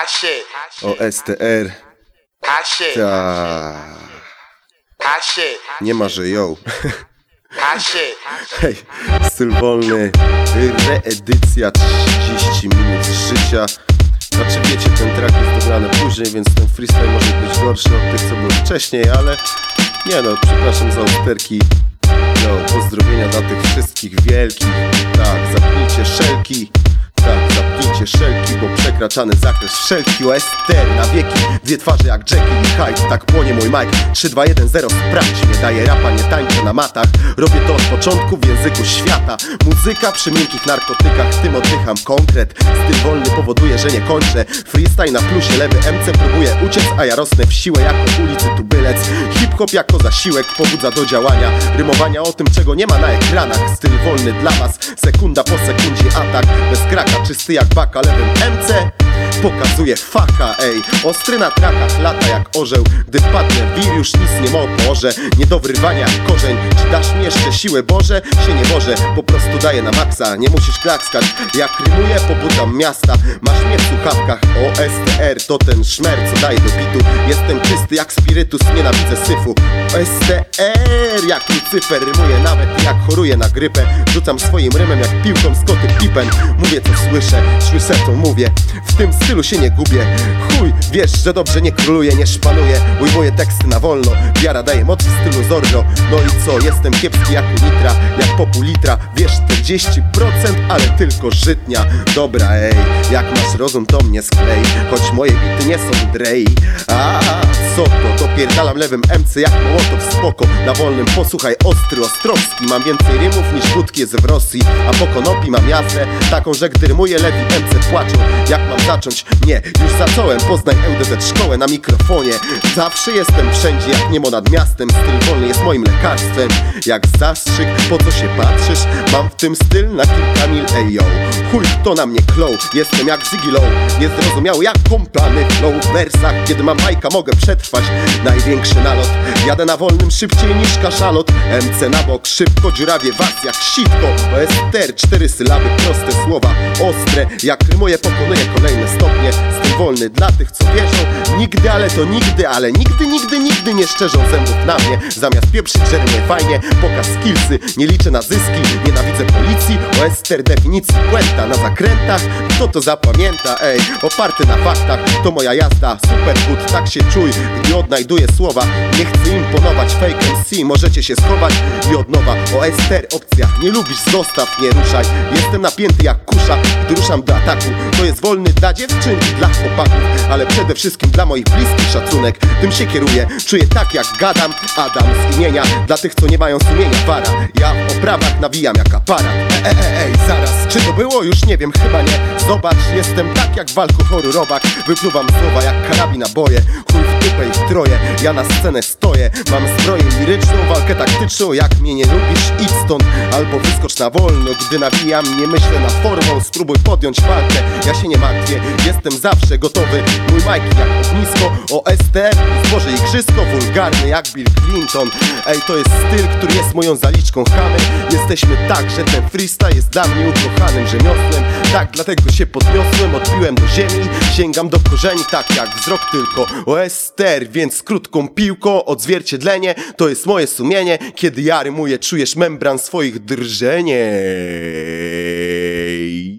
OSTR. Ta. Nie ma, że ją. Hej, styl wolny, reedycja 30 minut życia. Znaczy wiecie, ten track jest dobrany później, więc ten freestyle może być gorszy od tych, co były wcześniej, ale nie no, przepraszam za usterki. No, pozdrowienia dla tych wszystkich wielkich. Tak, zapnijcie szelki. Tak, zapnijcie szelki, bo przekraczany zakres wszelki. OSTR na wieki, dwie twarze jak Jekyll i Hyde. Tak płonie mój mic, 3, 2, 1, 0, sprawdź mnie. Daję rapa, nie tańczę na matach. Robię to od początku w języku świata. Muzyka przy miękkich narkotykach, tym oddycham konkret. Styl wolny powoduje, że nie kończę. Freestyle na plusie, lewy MC próbuje uciec, a ja rosnę w siłę jako ulicy tubylec. Hip-hop jako zasiłek pobudza do działania. Rymowania o tym, czego nie ma na ekranach. Styl wolny dla was, sekunda po sekundzie atak. Bez kraka, czysty jak baka, lewym MC pokazuje faka, ej. Ostry na trakach, lata jak orzeł. Gdy wpadnę wir, już nic nie może. Nie do wyrwania jak korzeń. Czy dasz mi jeszcze siłę, Boże? Się nie może, po prostu daję na maksa. Nie musisz klaskać, jak rymuję, pobudzam miasta. Masz mnie w słuchawkach, OSTR to ten szmer, co daje do bitu. Jestem czysty jak spirytus, nienawidzę syfu. OSTR jak Lucyfer, rymuję nawet jak choruję na grypę. Rzucam swoim rymem jak piłką z koty pipen. Mówię co słyszę co mówię. W tym stylu się nie gubię. Chuj, wiesz, że dobrze nie króluję, nie szpanuję. Ujmuję teksty na wolno, wiara daje moc w stylu Zorro. No i co, jestem kiepski jak u nitra, jak popu litra. Wiesz, 40%, ale tylko żytnia. Dobra, ej, jak masz rozum, to mnie sklej. Choć moje bity nie są Drej. A co to? Dopierdalam lewym MC jak Mołotow, spoko. Na wolnym posłuchaj, ostry, ostrowski. Mam więcej rymów niż wódki jest w Rosji. A po konopi mam jazdę taką, że gdy rymuję, lewi MC płaczą. Jak mam zacząć? Nie, już zacząłem. Poznaj LDZ szkołę na mikrofonie. Zawsze jestem wszędzie jak niemo nad miastem. Styl wolny jest moim lekarstwem. Jak zastrzyk, po co się patrzysz? Mam w tym styl na kilka mil, ej yo. Chuj, kto na mnie klął? Jestem jak Ziggy Low. Niezrozumiały jak komplany flow. W wersach, kiedy mam majka, mogę przetrwać największy nalot. Jadę na wolnym szybciej niż kaszalot. MC na bok, szybko dziurawię was jak sitko. OSTR, 4 sylaby, proste słowa. Ostre, jak rymuję, pokonuję kolejne stopnie. Styl wolny dla tych, co wierzą. Nigdy, ale to nigdy, ale nigdy nie szczerzą zębów na mnie. Zamiast pieprzyć, że rymuję fajnie, pokaż skillsy. Nie liczę na zyski, nienawidzę policji. OSTR definicji puenta na zakrętach. Kto to zapamięta, ej, oparty na faktach. To moja jazda, super good, tak się czuj, gdy odnajduję słowa. Nie chcę imponować, fake MC, możecie się schować i od nowa. OSTR opcja, nie lubisz, zostaw, nie ruszaj. Jestem napięty jak kusza, gdy ruszam do ataku. To jest wolny dla dziewczyn i dla chłopaków, ale przede wszystkim dla moich bliskich szacunek. Tym się kieruję, czuję tak jak gadam Adam z imienia, dla tych co nie mają sumienia wara. Ja w oprawach nawijam jak aparat. Ej, zaraz, czy to było? Już nie wiem, chyba nie. Zobacz, jestem tak jak w walku chory robak. Wypluwam słowa jak karabin naboje. Chuj w dupę ich troje, ja na scenę stoję. Mam zbroję liryczną, walkę taktyczną. Jak mnie nie lubisz, idź stąd albo wyskocz na wolno. Gdy nawijam, nie myślę nad formą. Spróbuj podjąć walkę, ja się nie martwię. Jestem zawsze gotowy, mój mic jak ognisko. OSTR, zboże igrzysko. Wulgarny jak Bill Clinton. Ej, to jest styl, który jest moją zaliczką. Chamy, jesteśmy tak, że ten freestyle jest dla mnie ukochanym rzemiosłem. Tak, dlatego się podniosłem, odbiłem do ziemi. Sięgam do korzeni, tak jak wzrok tylko. OSTR, więc krótką piłką odzwierciedlenie. To jest moje sumienie. Kiedy ja rymuję, czujesz membran swoich drżenie.